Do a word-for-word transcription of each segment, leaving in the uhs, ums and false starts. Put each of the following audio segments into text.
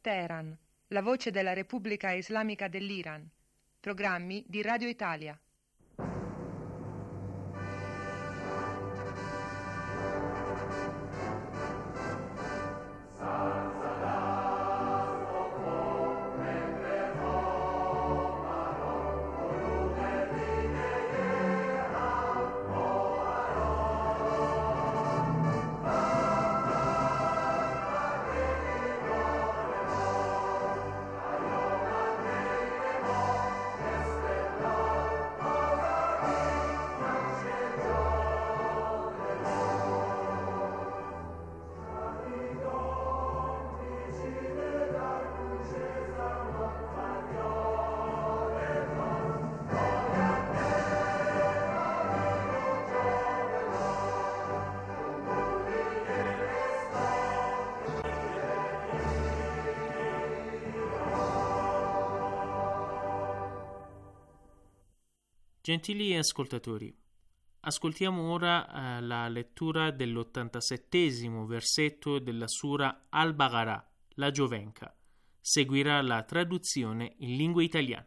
Teheran, la voce della Repubblica Islamica dell'Iran. Programmi di Radio Italia. Gentili ascoltatori, ascoltiamo ora eh, la lettura dell'ottantasettesimo versetto della Sura Al-Baqarah, la Giovenca. Seguirà la traduzione in lingua italiana.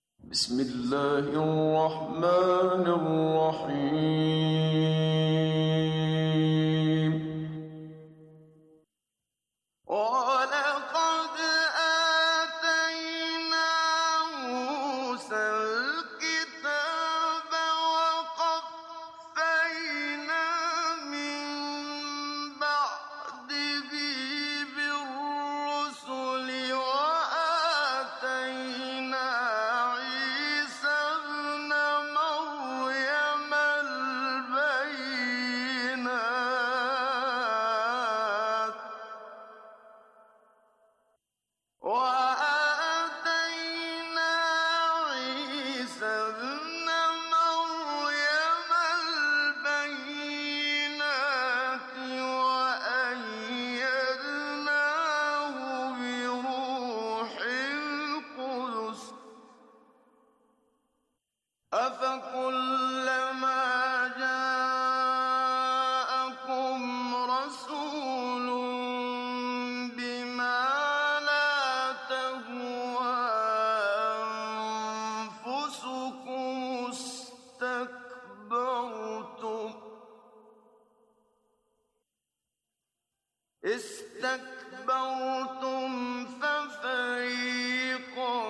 استكبرتم ففريقا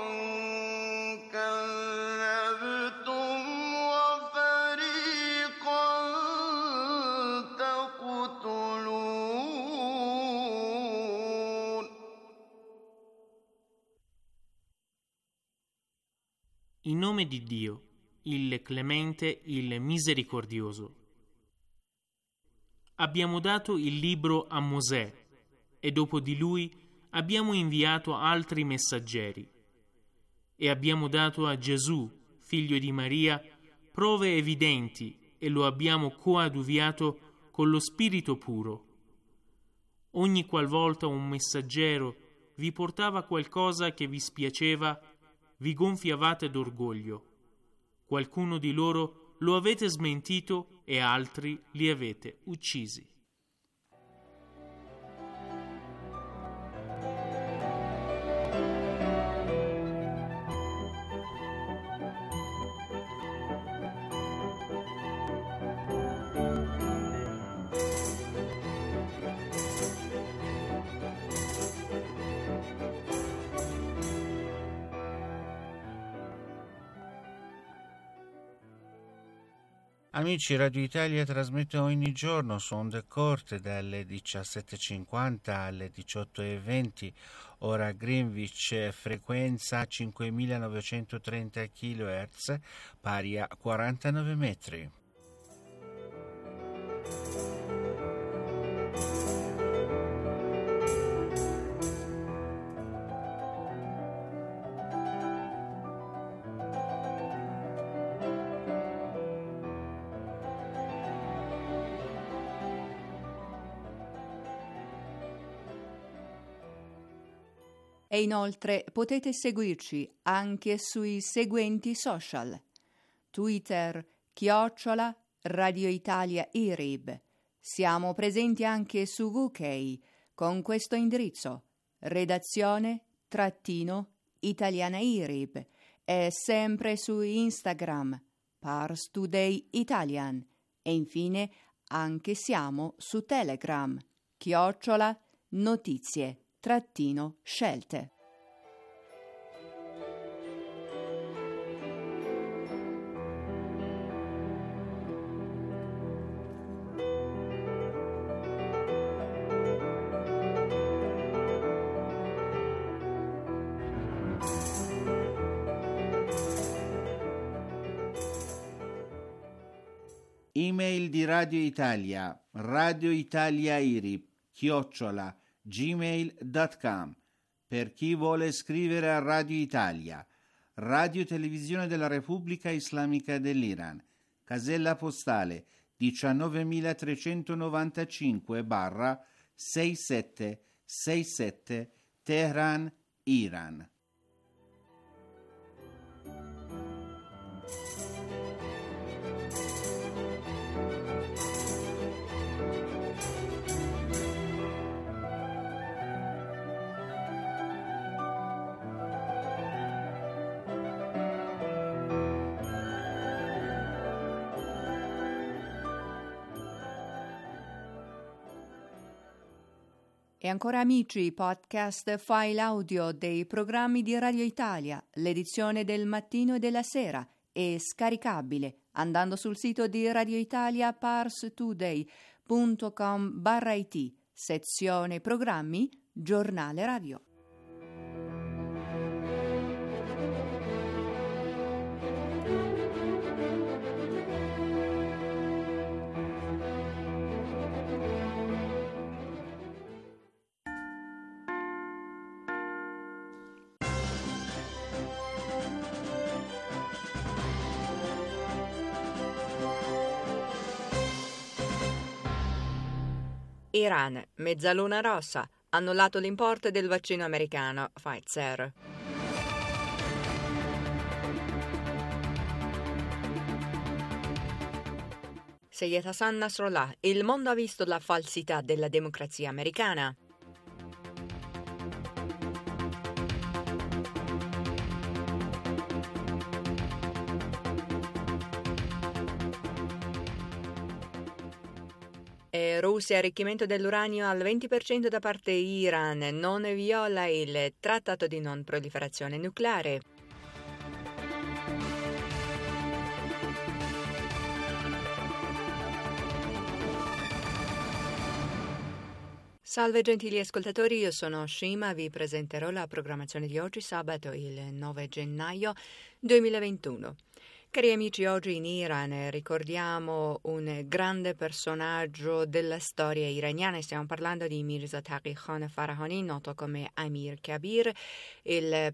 كذبتم وفريقا تقتلون. In nome di Dio, il Clemente, il Misericordioso. Abbiamo dato il libro a Mosè e dopo di lui abbiamo inviato altri messaggeri e abbiamo dato a Gesù, figlio di Maria, prove evidenti e lo abbiamo coadiuviato con lo Spirito puro. Ogni qualvolta un messaggero vi portava qualcosa che vi spiaceva, vi gonfiavate d'orgoglio. Qualcuno di loro lo avete smentito e altri li avete uccisi. Amici, Radio Italia trasmette ogni giorno su onde corte dalle diciassette e cinquanta alle diciotto e venti, ora Greenwich, frequenza cinquemilanovecentotrenta chilohertz, pari a quarantanove metri. E inoltre potete seguirci anche sui seguenti social: Twitter, chiocciola, Radio Italia I R I B. Siamo presenti anche su V K con questo indirizzo: redazione trattino Italiana I R I B e sempre su Instagram Pars Today Italian e infine anche siamo su Telegram chiocciola notizie trattino scelte. Email di Radio Italia, Radio Italia I R I B, chiocciola, gmail punto com. Per chi vuole scrivere a Radio Italia, Radio Televisione della Repubblica Islamica dell'Iran, casella postale diciannovemilatrecentonovantacinque sessantasette Teheran, Iran. E ancora amici, podcast file audio dei programmi di Radio Italia, l'edizione del mattino e della sera è scaricabile andando sul sito di Radio Italia parstoday punto com barra it, sezione programmi, giornale radio. Iran, mezzaluna rossa, annullato l'importo del vaccino americano Pfizer. Seyed Hassan Nasrallah, il mondo ha visto la falsità della democrazia americana. E Russia, arricchimento dell'uranio al venti per cento da parte Iran, non viola il trattato di non proliferazione nucleare. Salve gentili ascoltatori, io sono Shima, vi presenterò la programmazione di oggi, sabato il nove gennaio duemilaventuno. Cari amici, oggi in Iran ricordiamo un grande personaggio della storia iraniana. Stiamo parlando di Mirza Taqi Khan Farahani, noto come Amir Kabir, il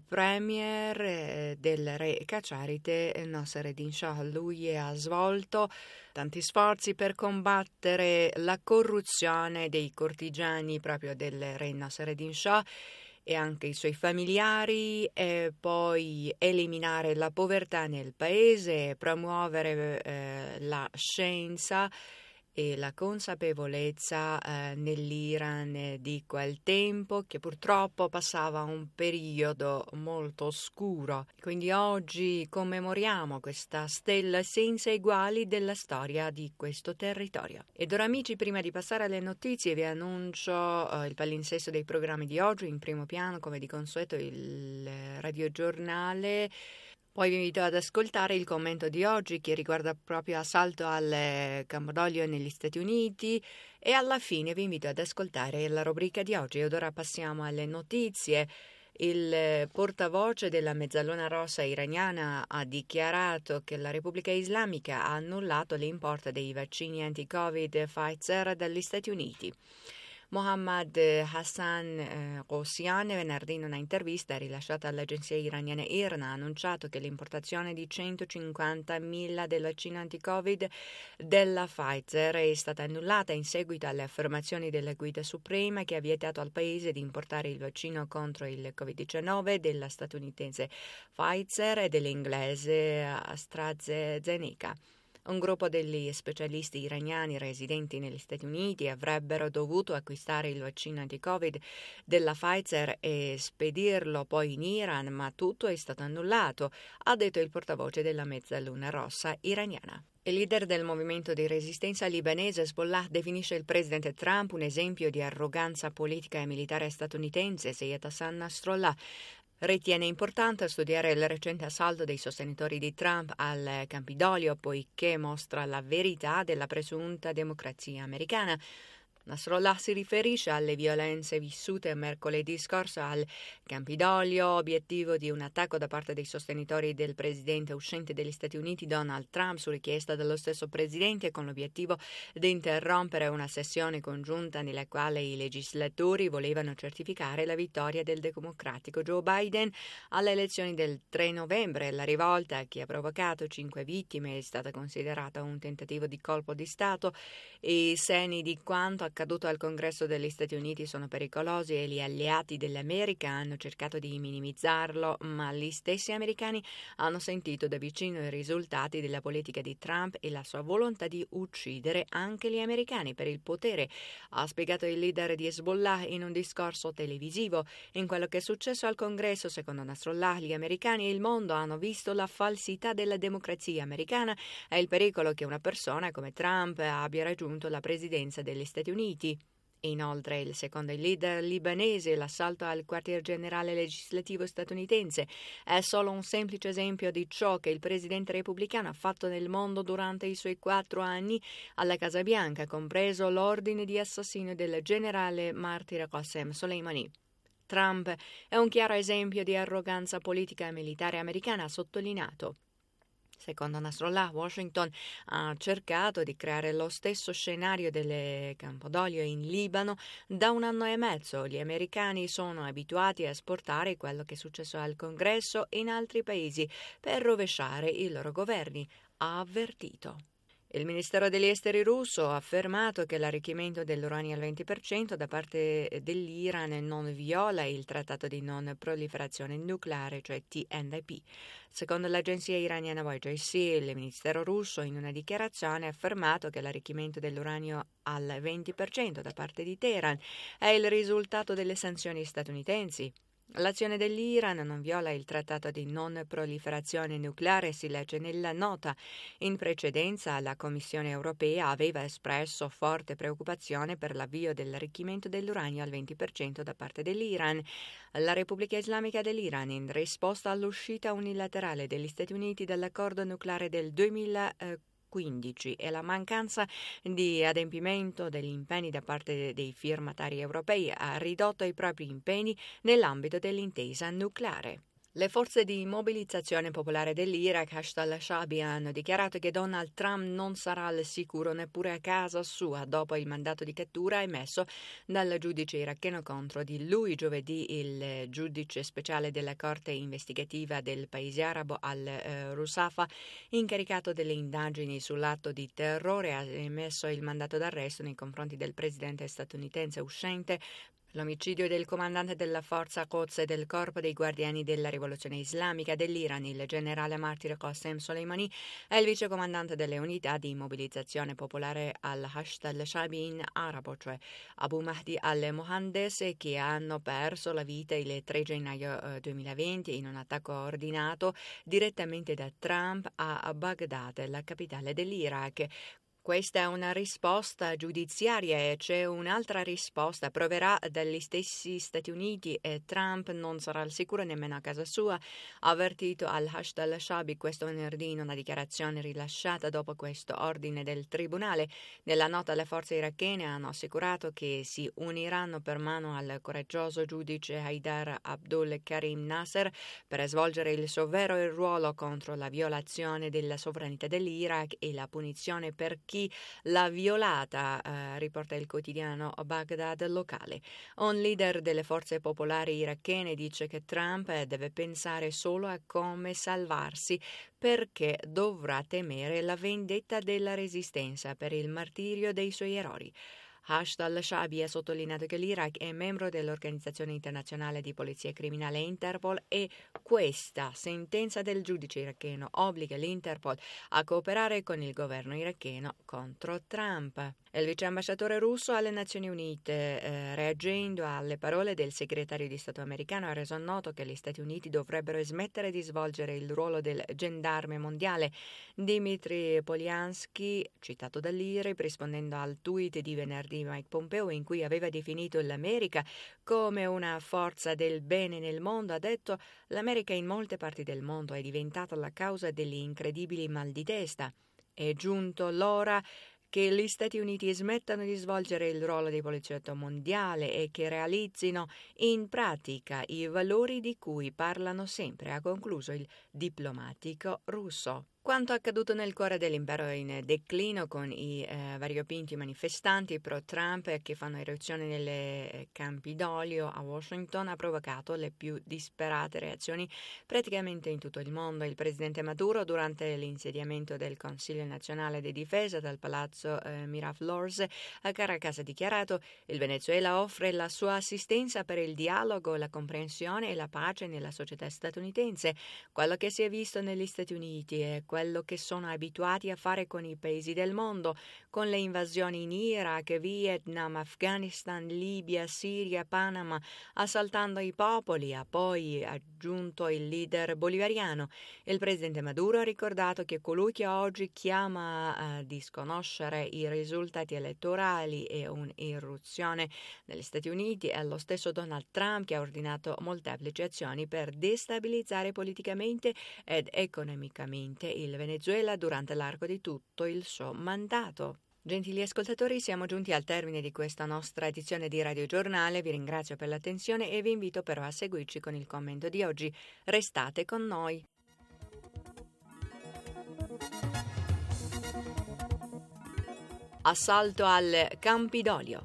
premier del re Qasharite Nassereddin Shah. Lui ha svolto tanti sforzi per combattere la corruzione dei cortigiani proprio del re Nassereddin Shah e anche i suoi familiari, e poi eliminare la povertà nel paese, promuovere eh, la scienza e la consapevolezza eh, nell'Iran di quel tempo, che purtroppo passava un periodo molto oscuro. Quindi oggi commemoriamo questa stella senza eguali della storia di questo territorio. Ed ora amici, prima di passare alle notizie vi annuncio eh, il palinsesto dei programmi di oggi. In primo piano, come di consueto, il radiogiornale. Poi vi invito ad ascoltare il commento di oggi, che riguarda proprio assalto al Campidoglio negli Stati Uniti, e alla fine vi invito ad ascoltare la rubrica di oggi. Ed ora passiamo alle notizie. Il portavoce della Mezzaluna Rossa iraniana ha dichiarato che la Repubblica Islamica ha annullato l'import dei vaccini anti-Covid Pfizer dagli Stati Uniti. Mohammad Hassan eh, Ghousian venerdì in una intervista rilasciata all'agenzia iraniana I R N ha annunciato che l'importazione di centocinquantamila del vaccino anti-Covid della Pfizer è stata annullata in seguito alle affermazioni della Guida Suprema, che ha vietato al paese di importare il vaccino contro il covid diciannove della statunitense Pfizer e dell'inglese AstraZeneca. Un gruppo degli specialisti iraniani residenti negli Stati Uniti avrebbero dovuto acquistare il vaccino anti-Covid della Pfizer e spedirlo poi in Iran, ma tutto è stato annullato, ha detto il portavoce della Mezzaluna Rossa iraniana. Il leader del movimento di resistenza libanese Hezbollah definisce il presidente Trump un esempio di arroganza politica e militare statunitense. Seyed Hassan Nasrallah ritiene importante studiare il recente assalto dei sostenitori di Trump al Campidoglio, poiché mostra la verità della presunta democrazia americana. Nasrallah si riferisce alle violenze vissute mercoledì scorso al Campidoglio, obiettivo di un attacco da parte dei sostenitori del presidente uscente degli Stati Uniti Donald Trump su richiesta dello stesso presidente, con l'obiettivo di interrompere una sessione congiunta nella quale i legislatori volevano certificare la vittoria del democratico Joe Biden alle elezioni del tre novembre. La rivolta, che ha provocato cinque vittime, è stata considerata un tentativo di colpo di Stato. I segni di quanto accaduto al Congresso degli Stati Uniti sono pericolosi e gli alleati dell'America hanno cercato di minimizzarlo, ma gli stessi americani hanno sentito da vicino i risultati della politica di Trump e la sua volontà di uccidere anche gli americani per il potere, ha spiegato il leader di Hezbollah in un discorso televisivo. In quello che è successo al Congresso, secondo Nasrallah, gli americani e il mondo hanno visto la falsità della democrazia americana e il pericolo che una persona come Trump abbia raggiunto la presidenza degli Stati Uniti. Inoltre, il secondo il leader libanese, l'assalto al quartier generale legislativo statunitense è solo un semplice esempio di ciò che il presidente repubblicano ha fatto nel mondo durante i suoi quattro anni alla Casa Bianca, compreso l'ordine di assassinio del generale martire Qasem Soleimani. Trump è un chiaro esempio di arroganza politica e militare americana, ha sottolineato. Secondo Nasrallah, Washington ha cercato di creare lo stesso scenario del Campidoglio in Libano da un anno e mezzo. Gli americani sono abituati a esportare quello che è successo al Congresso e in altri paesi per rovesciare i loro governi, ha avvertito. Il Ministero degli Esteri russo ha affermato che l'arricchimento dell'uranio al venti per cento da parte dell'Iran non viola il trattato di non proliferazione nucleare, cioè T N P. Secondo l'agenzia iraniana Y J C, il Ministero russo in una dichiarazione ha affermato che l'arricchimento dell'uranio al venti per cento da parte di Teheran è il risultato delle sanzioni statunitensi. L'azione dell'Iran non viola il trattato di non proliferazione nucleare, si legge nella nota. In precedenza la Commissione europea aveva espresso forte preoccupazione per l'avvio dell'arricchimento dell'uranio al venti per cento da parte dell'Iran. La Repubblica Islamica dell'Iran, in risposta all'uscita unilaterale degli Stati Uniti dall'accordo nucleare del duemilaquindici e la mancanza di adempimento degli impegni da parte dei firmatari europei, ha ridotto i propri impegni nell'ambito dell'intesa nucleare. Le forze di mobilitazione popolare dell'Iraq, Hashd al-Shaabi, hanno dichiarato che Donald Trump non sarà al sicuro neppure a casa sua dopo il mandato di cattura emesso dal giudice iracheno contro di lui. Giovedì il giudice speciale della Corte investigativa del paese arabo al-Rusafa, incaricato delle indagini sull'atto di terrore, ha emesso il mandato d'arresto nei confronti del presidente statunitense uscente. L'omicidio del comandante della forza Quds e del corpo dei guardiani della rivoluzione islamica dell'Iran, il generale martire Qasem Soleimani, è il vicecomandante delle unità di mobilitazione popolare al-Hashd al-Shaabi in arabo, cioè Abu Mahdi al-Mohandes, che hanno perso la vita il tre gennaio duemilaventi in un attacco ordinato direttamente da Trump a Baghdad, la capitale dell'Iraq. Questa è una risposta giudiziaria e c'è un'altra risposta. Proverà dagli stessi Stati Uniti e Trump non sarà al sicuro nemmeno a casa sua, ha avvertito al-Hashd al-Shaabi questo venerdì in una dichiarazione rilasciata dopo questo ordine del tribunale. Nella nota le forze irachene hanno assicurato che si uniranno per mano al coraggioso giudice Haidar Abdul Karim Nasser per svolgere il suo vero ruolo contro la violazione della sovranità dell'Iraq e la punizione per chi l'ha violata, eh, riporta il quotidiano Baghdad locale. Un leader delle forze popolari irachene dice che Trump deve pensare solo a come salvarsi perché dovrà temere la vendetta della resistenza per il martirio dei suoi eroi. Hashd al-Shaabi ha sottolineato che l'Iraq è membro dell'Organizzazione Internazionale di Polizia Criminale Interpol e questa sentenza del giudice iracheno obbliga l'Interpol a cooperare con il governo iracheno contro Trump. Il viceambasciatore russo alle Nazioni Unite, eh, reagendo alle parole del segretario di Stato americano, ha reso noto che gli Stati Uniti dovrebbero smettere di svolgere il ruolo del gendarme mondiale. Dmitry Polyansky, citato dall'I R I, rispondendo al tweet di venerdì Mike Pompeo in cui aveva definito l'America come una forza del bene nel mondo, ha detto: l'America in molte parti del mondo è diventata la causa degli incredibili mal di testa. È giunto l'ora che gli Stati Uniti smettano di svolgere il ruolo di poliziotto mondiale e che realizzino in pratica i valori di cui parlano sempre, ha concluso il diplomatico russo. Quanto accaduto nel cuore dell'impero in declino, con i eh, variopinti manifestanti pro-Trump che fanno eruzione nelle eh, Campidoglio a Washington, ha provocato le più disperate reazioni praticamente in tutto il mondo. Il presidente Maduro, durante l'insediamento del Consiglio nazionale di difesa dal palazzo eh, Miraflores a Caracas, ha dichiarato: il Venezuela offre la sua assistenza per il dialogo, la comprensione e la pace nella società statunitense. Quello che si è visto negli Stati Uniti è quello che sono abituati a fare con i paesi del mondo, con le invasioni in Iraq, Vietnam, Afghanistan, Libia, Siria, Panama, assaltando i popoli, ha poi aggiunto il leader bolivariano. Il presidente Maduro ha ricordato che colui che oggi chiama a disconoscere i risultati elettorali e un'irruzione negli Stati Uniti è lo stesso Donald Trump, che ha ordinato molteplici azioni per destabilizzare politicamente ed economicamente il Venezuela durante l'arco di tutto il suo mandato. Gentili ascoltatori, siamo giunti al termine di questa nostra edizione di Radio Giornale. Vi ringrazio per l'attenzione e vi invito però a seguirci con il commento di oggi. Restate con noi. Assalto al Campidoglio.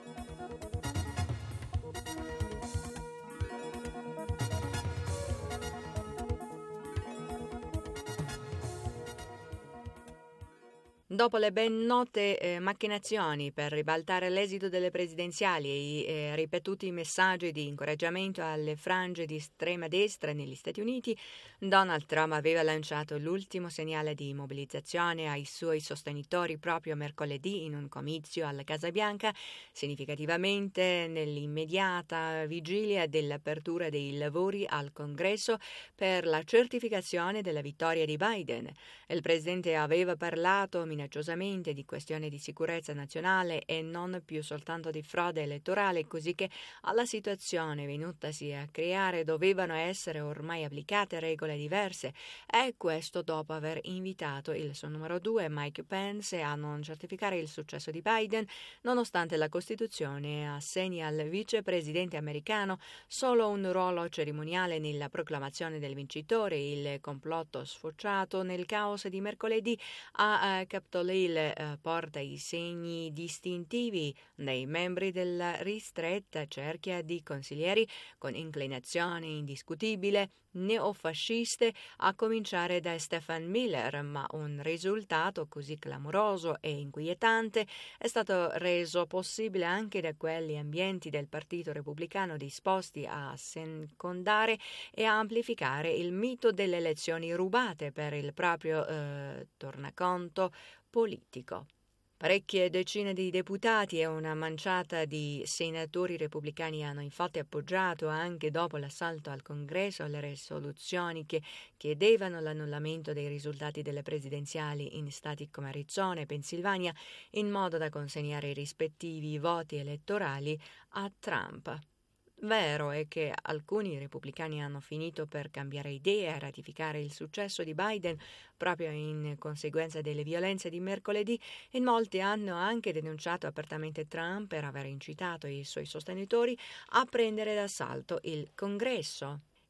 Dopo le ben note eh, macchinazioni per ribaltare l'esito delle presidenziali e i eh, ripetuti messaggi di incoraggiamento alle frange di estrema destra negli Stati Uniti, Donald Trump aveva lanciato l'ultimo segnale di mobilizzazione ai suoi sostenitori proprio mercoledì in un comizio alla Casa Bianca, significativamente nell'immediata vigilia dell'apertura dei lavori al Congresso per la certificazione della vittoria di Biden. Il presidente aveva parlato minacciosamente di questioni di sicurezza nazionale e non più soltanto di frode elettorale, così che alla situazione venutasi a creare dovevano essere ormai applicate regole diverse, e questo dopo aver invitato il suo numero due Mike Pence a non certificare il successo di Biden, nonostante la Costituzione assegni al vicepresidente americano solo un ruolo cerimoniale nella proclamazione del vincitore. Il complotto sfociato nel caos di mercoledì a uh, Capitol Hill uh, porta i segni distintivi dei membri della ristretta cerchia di consiglieri con inclinazione indiscutibile neofasciste, a cominciare da Stephen Miller, ma un risultato così clamoroso e inquietante è stato reso possibile anche da quegli ambienti del Partito Repubblicano disposti a secondare e a amplificare il mito delle elezioni rubate per il proprio eh, tornaconto politico. Parecchie decine di deputati e una manciata di senatori repubblicani hanno infatti appoggiato, anche dopo l'assalto al Congresso, le risoluzioni che chiedevano l'annullamento dei risultati delle presidenziali in stati come Arizona e Pennsylvania, in modo da consegnare i rispettivi voti elettorali a Trump. Vero è che alcuni repubblicani hanno finito per cambiare idea e ratificare il successo di Biden proprio in conseguenza delle violenze di mercoledì, e molti hanno anche denunciato apertamente Trump per aver incitato i suoi sostenitori a prendere d'assalto il Congresso.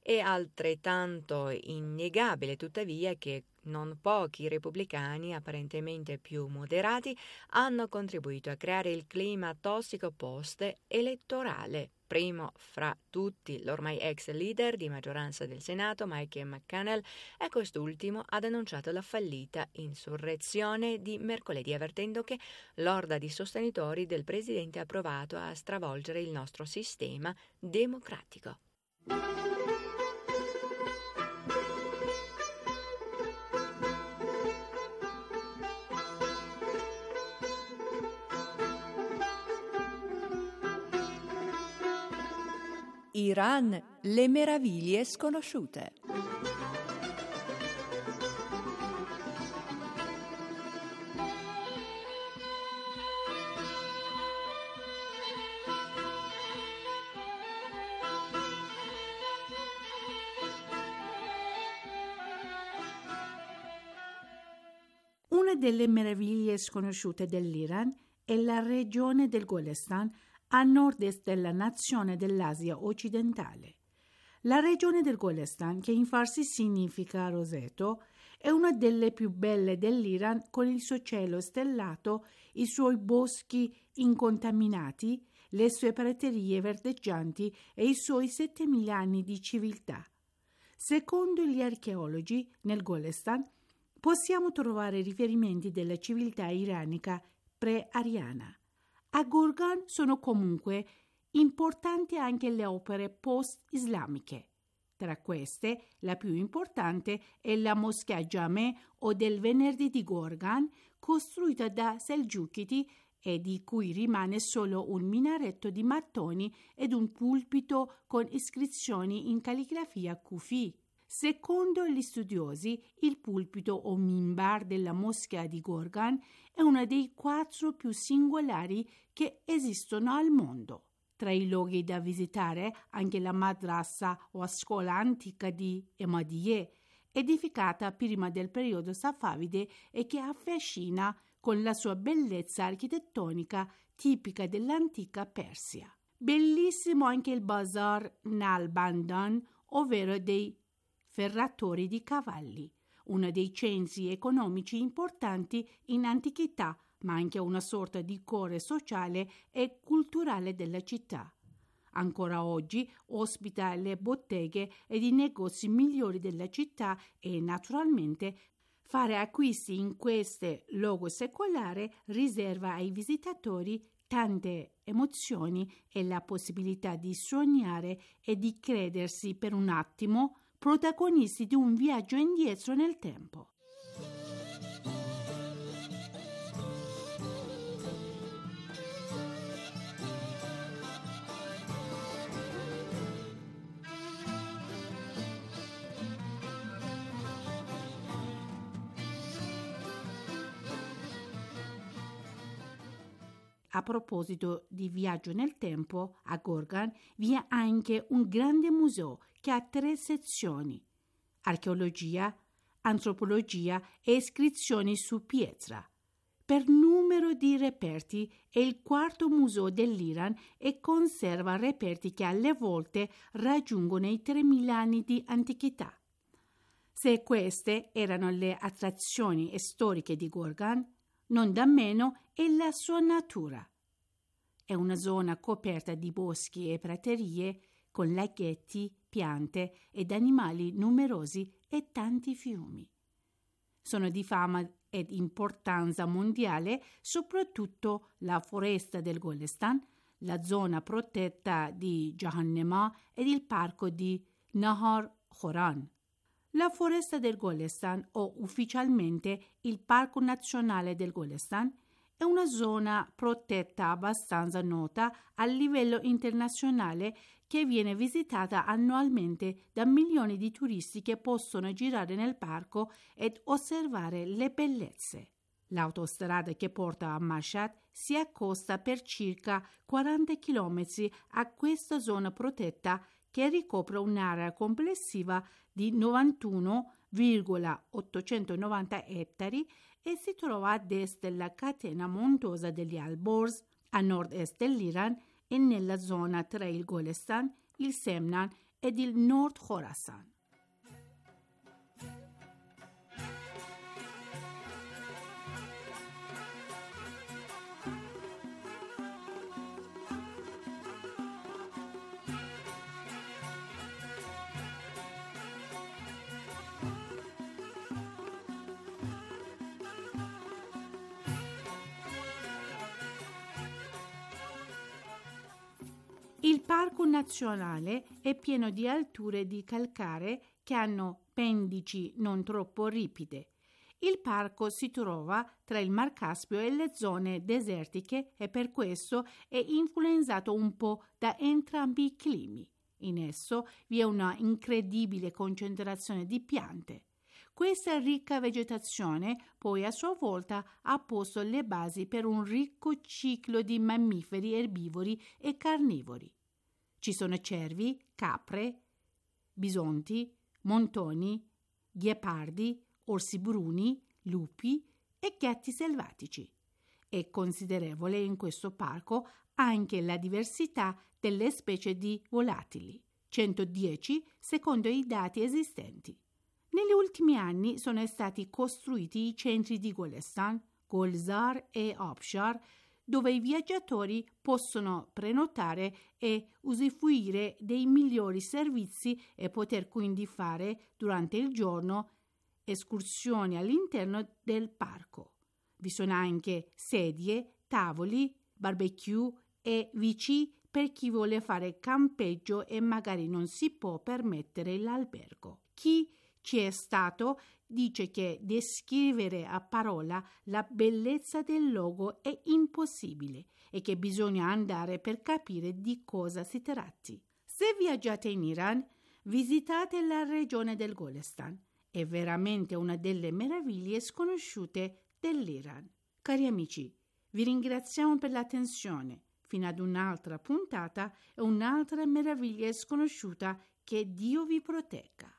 È altrettanto innegabile, tuttavia, che non pochi repubblicani, apparentemente più moderati, hanno contribuito a creare il clima tossico post-elettorale. Primo fra tutti l'ormai ex leader di maggioranza del Senato, Mike McConnell, e quest'ultimo ha denunciato la fallita insurrezione di mercoledì, avvertendo che l'orda di sostenitori del presidente ha provato a stravolgere il nostro sistema democratico. Iran, le meraviglie sconosciute. Una delle meraviglie sconosciute dell'Iran è la regione del Golestan a nord-est della nazione dell'Asia occidentale. La regione del Golestan, che in farsi significa roseto, è una delle più belle dell'Iran, con il suo cielo stellato, i suoi boschi incontaminati, le sue praterie verdeggianti e i suoi settemila anni di civiltà. Secondo gli archeologi, nel Golestan possiamo trovare riferimenti della civiltà iranica pre-ariana. A Gorgan sono comunque importanti anche le opere post-islamiche. Tra queste, la più importante è la moschea Jameh o del Venerdì di Gorgan, costruita da Selgiukidi e di cui rimane solo un minaretto di mattoni ed un pulpito con iscrizioni in calligrafia kufi. Secondo gli studiosi, il pulpito o minbar della moschea di Gorgan è uno dei quattro più singolari che esistono al mondo. Tra i luoghi da visitare anche la madrasa o scuola antica di Ahmadiyya, edificata prima del periodo safavide e che affascina con la sua bellezza architettonica tipica dell'antica Persia. Bellissimo anche il Bazar Nalbandan, ovvero dei ferratori di cavalli, uno dei centri economici importanti in antichità, ma anche una sorta di cuore sociale e culturale della città. Ancora oggi ospita le botteghe ed i negozi migliori della città e, naturalmente, fare acquisti in questo luogo secolare riserva ai visitatori tante emozioni e la possibilità di sognare e di credersi per un attimo protagonisti di un viaggio indietro nel tempo. A proposito di viaggio nel tempo, a Gorgan vi è anche un grande museo che ha tre sezioni: archeologia, antropologia e iscrizioni su pietra. Per numero di reperti è il quarto museo dell'Iran e conserva reperti che alle volte raggiungono i tremila anni di antichità. Se queste erano le attrazioni storiche di Gorgan, non da meno è la sua natura. È una zona coperta di boschi e praterie con laghetti, piante ed animali numerosi e tanti fiumi. Sono di fama ed importanza mondiale soprattutto la foresta del Golestan, la zona protetta di Jahannama ed il parco di Nahar Khoran. La foresta del Golestan, o ufficialmente il Parco Nazionale del Golestan, è una zona protetta abbastanza nota a livello internazionale che viene visitata annualmente da milioni di turisti che possono girare nel parco ed osservare le bellezze. L'autostrada che porta a Mashhad si accosta per circa quaranta chilometri a questa zona protetta che ricopre un'area complessiva di novantuno virgola ottocentonovanta ettari e si trova ad est della catena montuosa degli Alborz, a nord-est dell'Iran e nella zona tra il Golestan, il Semnan ed il Nord Khorasan. Il parco nazionale è pieno di alture di calcare che hanno pendici non troppo ripide. Il parco si trova tra il Mar Caspio e le zone desertiche e per questo è influenzato un po' da entrambi i climi. In esso vi è una incredibile concentrazione di piante. Questa ricca vegetazione poi a sua volta ha posto le basi per un ricco ciclo di mammiferi erbivori e carnivori. Ci sono cervi, capre, bisonti, montoni, ghepardi, orsi bruni, lupi e gatti selvatici. È considerevole in questo parco anche la diversità delle specie di volatili, centodieci secondo i dati esistenti. Negli ultimi anni sono stati costruiti i centri di Golestan, Golzar e Abshar, dove i viaggiatori possono prenotare e usufruire dei migliori servizi e poter quindi fare durante il giorno escursioni all'interno del parco. Vi sono anche sedie, tavoli, barbecue e vici per chi vuole fare campeggio e magari non si può permettere l'albergo. Chi ci è stato dice che descrivere a parola la bellezza del luogo è impossibile e che bisogna andare per capire di cosa si tratti. Se viaggiate in Iran, visitate la regione del Golestan. È veramente una delle meraviglie sconosciute dell'Iran. Cari amici, vi ringraziamo per l'attenzione. Fino ad un'altra puntata e un'altra meraviglia sconosciuta. Che Dio vi protegga.